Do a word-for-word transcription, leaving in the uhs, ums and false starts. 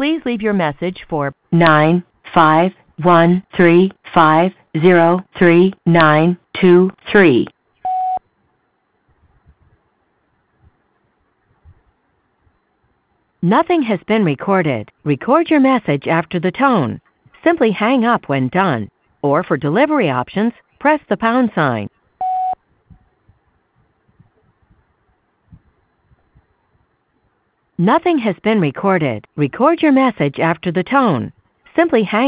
Please leave your message for nine five one three five zero three nine two three. Nothing has been recorded. Record your message after the tone. Simply hang up when done. Or for delivery options, press the pound sign. Nothing has been recorded. Record your message after the tone. Simply hang